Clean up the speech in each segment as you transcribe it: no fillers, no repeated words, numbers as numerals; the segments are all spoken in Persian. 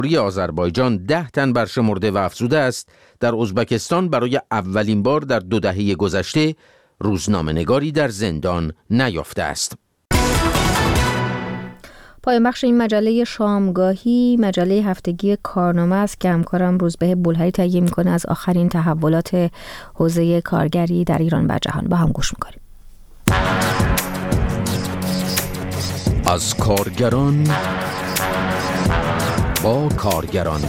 آذربایجان 10 تن برشمرده و افزوده است. در ازبکستان برای اولین بار در 2 دهه گذشته روزنامه‌نگاری در زندان نیافته است. پایان بخش این مجله شامگاهی مجله هفتگی کارنامه است که همکارم روزبه بلهری تهیه میکنه. از آخرین تحولات حوزه کارگری در ایران و جهان با هم گوش میکنیم. از کارگران با کارگران،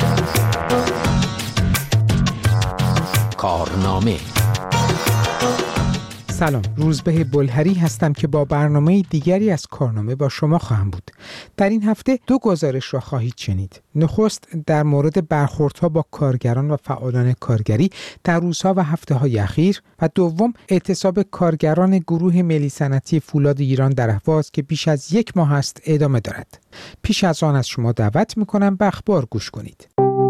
کارنامه. سلام، روزبه بلهری هستم که با برنامه دیگری از کارنامه با شما خواهم بود. در این هفته 2 گزارش را خواهید شنید. نخست در مورد برخوردها با کارگران و فعالان کارگری در روزها و هفته‌های اخیر و دوم اعتصاب کارگران گروه ملی صنعتی فولاد ایران در اهواز که بیش از 1 ماه است ادامه دارد. پیش از آن از شما دعوت می‌کنم به اخبار گوش کنید.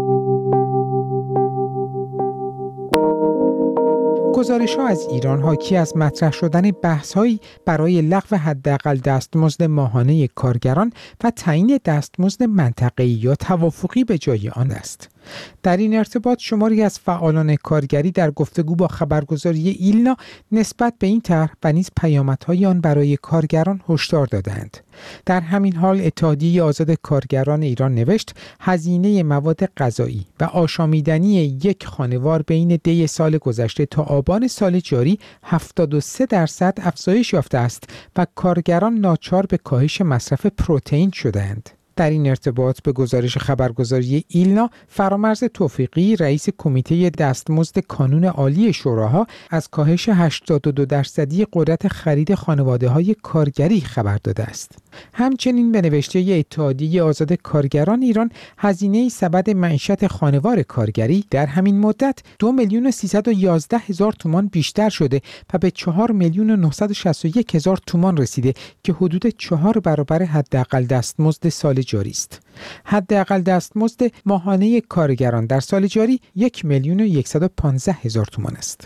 گزارش‌ها از ایران حاکی از مطرح شدن بحث‌هایی برای لغو حداقل دستمزد ماهانه کارگران و تعیین دستمزد منطقه‌ای یا توافقی به جای آن است. در این ارتباط شماری از فعالان کارگری در گفتگو با خبرگزاری ایلنا نسبت به این طرح و نیز پیامدهای آن برای کارگران هشدار دادند. در همین حال اتحادیه آزاد کارگران ایران نوشت هزینه مواد غذایی و آشامیدنی یک خانوار بین دی سال گذشته تا آبان سال جاری 73% افزایش یافته است و کارگران ناچار به کاهش مصرف پروتئین شدند. در این ارتباط به گزارش خبرگزاری ایلنا، فرامرز توفیقی رئیس کمیته دستمزد کانون عالی شوراها از کاهش 82% قدرت خرید خانواده‌های کارگری خبر داده است. همچنین به نوشته اتحادیه آزاد کارگران ایران هزینه سبد معیشت خانوار کارگری در همین مدت 2,311,000 تومان بیشتر شده و به 4,961,000 تومان رسیده که حدود 4 برابر حداقل دستمزد سال جاری است. حداقل دستمزد ماهانه کارگران در سال جاری 1,115,000 تومان است.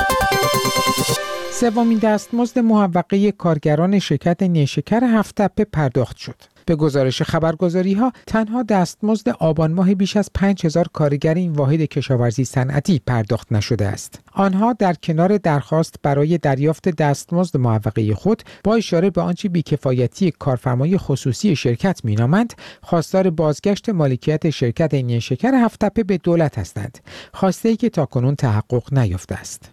سومین دستمزد موقعه کارگران شرکت نیشکر هفت‌تپه پرداخت شد. به گزارش خبرگزاری‌ها تنها دستمزد آبان ماه بیش از 5,000 کارگر این واحد کشاورزی صنعتی پرداخت نشده است. آنها در کنار درخواست برای دریافت دستمزد موقعه خود با اشاره به آنچه بی‌کفایتی کارفرمای خصوصی شرکت مینامند، خواستار بازگشت مالکیت شرکت نیشکر هفت‌تپه به دولت هستند. خواسته‌ای که تاکنون تحقق نیافته است.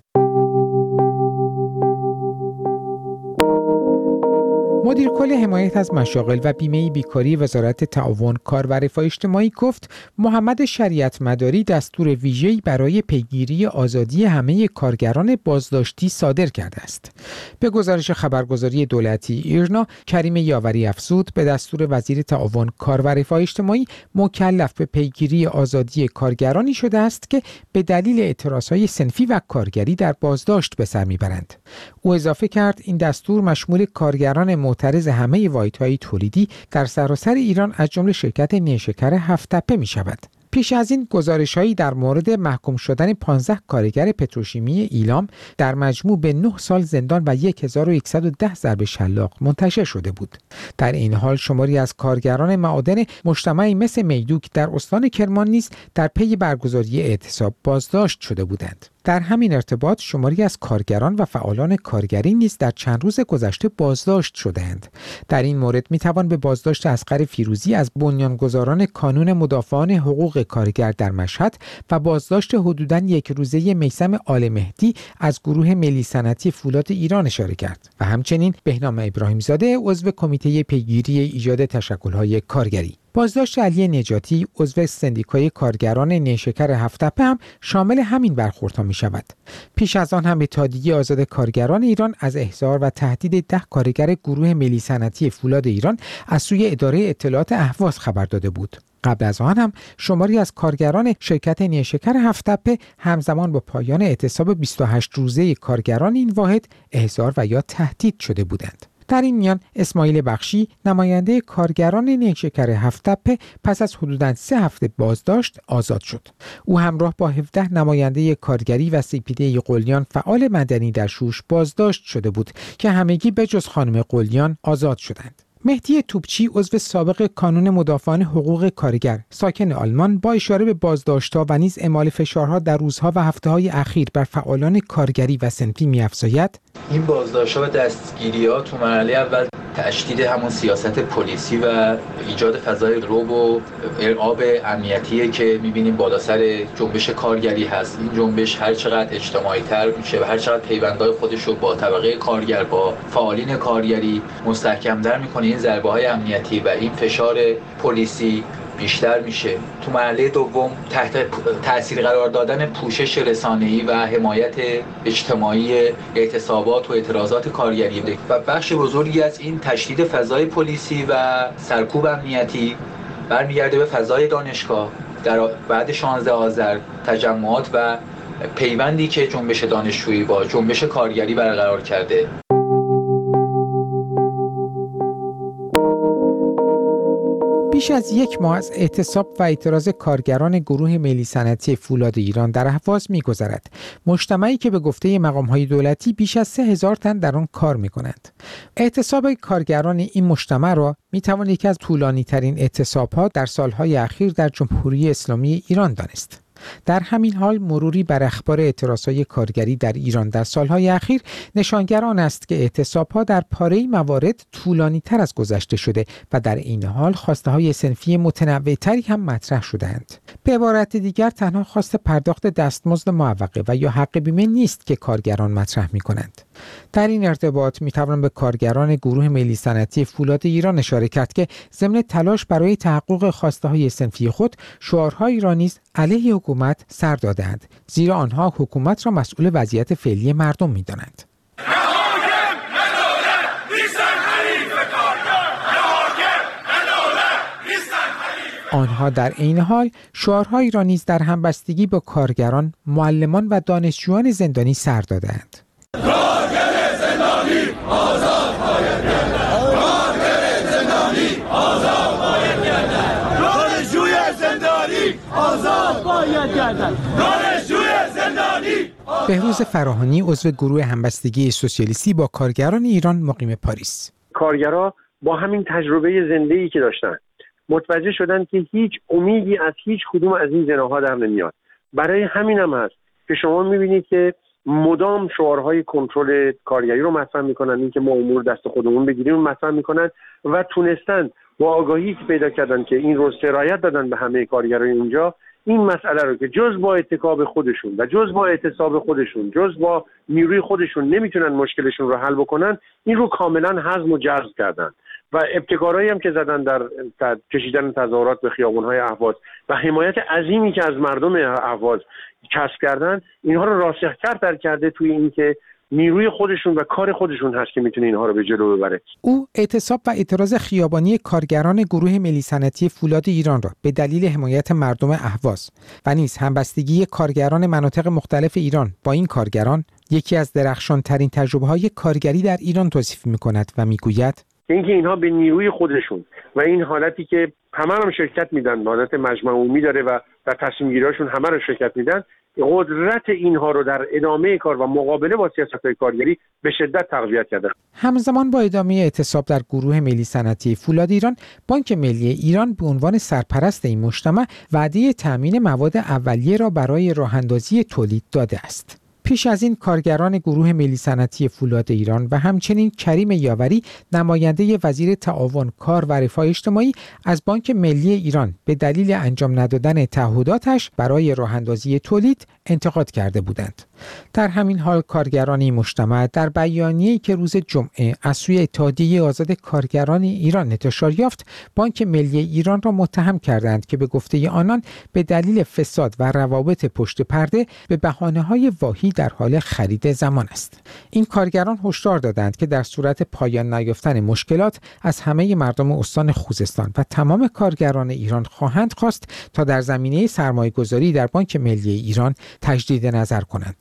مدیر کل حمایت از مشاغل و بیمه بیکاری وزارت تعاون، کار و رفاه اجتماعی گفت محمد شریعت مداری دستور ویژه‌ای برای پیگیری آزادی همه کارگران بازداشتی صادر کرده است. به گزارش خبرگزاری دولتی ایرنا، کریم یاوری افزود به دستور وزیر تعاون، کار و رفاه اجتماعی مکلف به پیگیری آزادی کارگرانی شده است که به دلیل اعتراضهای صنفی و کارگری در بازداشت به سر میبرند. او اضافه کرد این دستور مشمول کارگران معترض همه واحدهای تولیدی در سراسر ایران از جمله شرکت نیشکر هفت‌تپه می شود. پیش از این گزارش‌هایی در مورد محکوم شدن 15 کارگر پتروشیمی ایلام در مجموع به 9 سال زندان و 1110 ضرب شلاق منتشر شده بود. در این حال شماری از کارگران معادن مجتمعی مثل میدوک در استان کرمان نیز در پی برگزاری اعتصاب بازداشت شده بودند. در همین ارتباط شماری از کارگران و فعالان کارگری نیز در چند روز گذشته بازداشت شدند. در این مورد میتوان به بازداشت اصغر فیروزی از بنیانگذاران کانون مدافعان حقوق کارگر در مشهد و بازداشت حدوداً 1 روزه میثم آل مهدی از گروه ملی صنعتی فولاد ایران اشاره کرد و همچنین بهنام ابراهیمزاده عضو کمیته پیگیری ایجاد تشکل‌های کارگری. بازداشت علی نجاتی عضو سندیکای کارگران نیشکر هفت‌تپه هم شامل همین برخوردها می شود. پیش از آن هم اتحادیه آزاد کارگران ایران از احضار و تهدید 10 کارگر گروه ملی صنعتی فولاد ایران از سوی اداره اطلاعات اهواز خبر داده بود. قبل از آن هم شماری از کارگران شرکت نیشکر هفت‌تپه همزمان با پایان اعتصاب 28 روزه کارگران این واحد احضار و یا تهدید شده بودند. در این میان اسماعیل بخشی نماینده کارگران نیشکر هفت‌تپه پس از حدوداً 3 هفته بازداشت آزاد شد. او همراه با 17 نماینده کارگری و سپیده قلیان فعال مدنی در شوش بازداشت شده بود که همگی به جز خانم قلیان آزاد شدند. مهدی توپچی عضو سابق کانون مدافعان حقوق کارگر ساکن آلمان با اشاره به بازداشت‌ها و نیز اعمال فشارها در روزها و هفته‌های اخیر بر فعالان کارگری و صنفی می‌افزاید این بازداشت‌ها و دستگیری‌ها تو مرحله اول تشدید همون سیاست پلیسی و ایجاد فضای رعب و ارعاب امنیتیه که می‌بینیم بالا سر جنبش کارگری هست. این جنبش هر چقدر اجتماعی‌تر میشه و هر چقدر پیوندهای خودش رو با طبقه کارگر با فعالین کارگری مستحکم‌تر می‌کنه، این ضربه‌های امنیتی و این فشار پلیسی بیشتر میشه. تو مرحله دوم تحت تأثیر قرار دادن پوشش رسانه‌ای و حمایت اجتماعی اعتصابات و اعتراضات کارگری و بخش بزرگی از این تشدید فضای پلیسی و سرکوب امنیتی برمیگرده به فضای دانشگاه. در بعد 16 آذر تجمعات و پیوندی که جنبش دانشجویی با جنبش کارگری برقرار کرده. بیش از یک ماه از اعتصاب و اعتراض کارگران گروه ملی صنعتی فولاد ایران در اهواز می‌گذرد. مجتمعی که به گفته مقام‌های دولتی بیش از 3000 تن در آن کار می‌کنند. اعتصاب کارگران این مجتمع را می‌توان یکی از طولانی‌ترین اعتصاب‌ها در سال‌های اخیر در جمهوری اسلامی ایران دانست. در همین حال مروری بر اخبار اعتراضهای کارگری در ایران در سالهای اخیر نشانگر آن است که اعتصابها در پاره‌ای موارد طولانی تر از گذشته شده و در این حال خواسته های صنفی متنوع‌تری هم مطرح شده‌اند. به عبارت دیگر تنها خواست پرداخت دستمزد معوقه و یا حق بیمه نیست که کارگران مطرح می‌کنند. در این ارتباط می‌توان به کارگران گروه ملی صنعتی فولاد ایران اشاره کرد که ضمن تلاش برای تحقق خواسته های صنفی خود شعارهایی را نیز علیه حکومت سر دادند، زیرا آنها حکومت را مسئول وضعیت فعلی مردم می‌دانند. آنها در عین حال شعارهایی را نیز در همبستگی با کارگران، معلمان و دانشجویان زندانی سر دادند. کارگر زندانی آزاد باید گردد. کارگر زندانی آزاد باید گردد. دانشجوی زندانی آزاد باید گردد. دانشجوی زندانی. بهروز فراهانی عضو گروه همبستگی سوسیالیستی با کارگران ایران مقیم پاریس. کارگرها با همین تجربه زنده‌ای که داشتن متوجه شدن که هیچ امیدی از هیچ کدوم از این جناح‌ها در نمیاد. برای همین هم هست که شما می‌بینید که مدام شعارهای کنترل کارگری رو مطرح میکنن، این که ما امور دست خودمون بگیریم مطرح میکنن و تونستن با آگاهی که پیدا کردن که این رو سرایت دادن به همه کارگرای اونجا، این مسئله رو که جز با اتکاب خودشون و جز با اعتصاب خودشون، جز با نیروی خودشون نمیتونن مشکلشون رو حل بکنن، این رو کاملا هضم و جذب کردن و ابتکارایی هم که زدن در کشیدن تظاهرات به خیابان‌های اهواز و حمایت عظیمی که از مردم اهواز کسب کردن، اینها رو راسخ‌تر کرده توی این که نیروی خودشون و کار خودشون هست که میتونه اینها رو به جلو ببره. او اعتصاب و اعتراض خیابانی کارگران گروه ملی صنعتی فولاد ایران را به دلیل حمایت مردم اهواز و نیز همبستگی کارگران مناطق مختلف ایران با این کارگران یکی از درخشان‌ترین تجربه‌های کارگری در ایران توصیف می‌کند و می‌گوید اینکه اینها به نیروی خودشون و این حالتی که همه هم شرکت میدن، حالت مجمع عمومی داره و در تصمیم گیری‌هاشون همه رو شرکت میدن، قدرت اینها رو در ادامه کار و مقابله با سیاست‌های کارگری به شدت تقویت کرده. همزمان با ادامه اعتصاب در گروه ملی صنعتی فولاد ایران، بانک ملی ایران به عنوان سرپرست این مجتمع وعده تامین مواد اولیه را برای راه‌اندازی تولید داده است. پیش از این کارگران گروه ملی صنعتی فولاد ایران و همچنین کریم یاوری نماینده وزیر تعاون کار و رفاه اجتماعی از بانک ملی ایران به دلیل انجام ندادن تعهداتش برای راه‌اندازی تولید انتقاد کرده بودند. در همین حال کارگران این مجتمع در بیانیه‌ای که روز جمعه از سوی اتحادیه آزاد کارگران ایران انتشار یافت، بانک ملی ایران را متهم کردند که به گفته آنان به دلیل فساد و روابط پشت پرده به بهانه‌های واهی در حال خرید زمان است. این کارگران هشدار دادند که در صورت پایان نیافتن مشکلات از همه مردم استان خوزستان و تمام کارگران ایران خواهند خواست تا در زمینه سرمایه‌گذاری در بانک ملی ایران تجدید نظر کنند.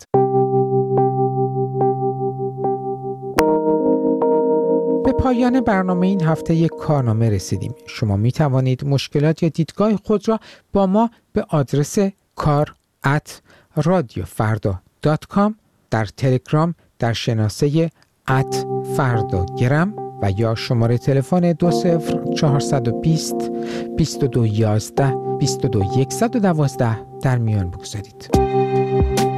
به پایان برنامه این هفته کارنامه رسیدیم. شما می توانید مشکلات یا دیدگاه خود را با ما به آدرس kar@radiofarda.com در تلگرام در شناسه @فرداگرم و یا شماره تلفن 20420 2211 22112 در میان بگذارید.